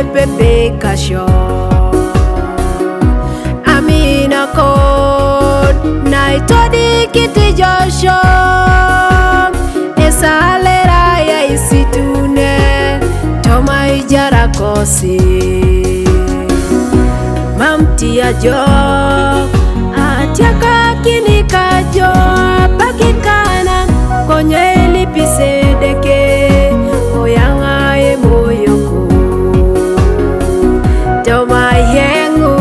pepe kasho amina kod naitodi kiti josho esalera ya isitune toma ijara kosi mamti ajo atiaka kinika jo pakikana konye lipisedeke oyanga e moyoko toma yengu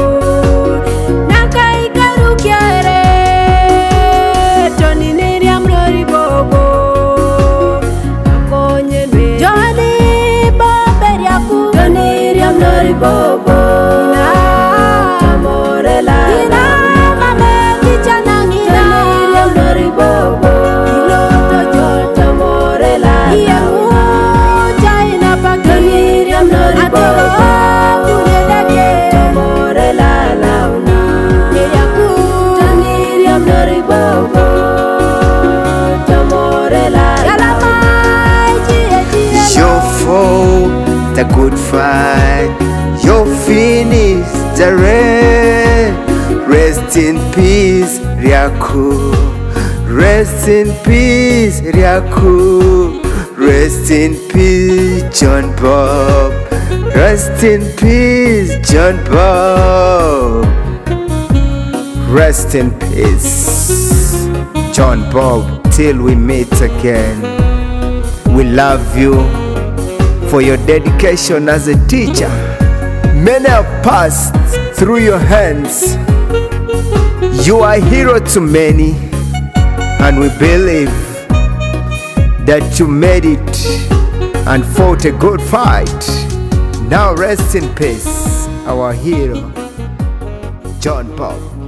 nakai karu kiare toni niria mrori bobo akonye me joni baberiaku toni niria mrori bobo the good fight, you finish the race. Rest in peace, Ryaku. Rest in peace, Ryaku. Rest in peace, John Bob. Rest in peace, John Bob. Rest in peace, John Bob. Till we meet again. We love you for your dedication as a teacher. Many have passed through your hands. You are a hero to many, and we believe that you made it and fought a good fight. Now rest in peace, our hero, John Bob.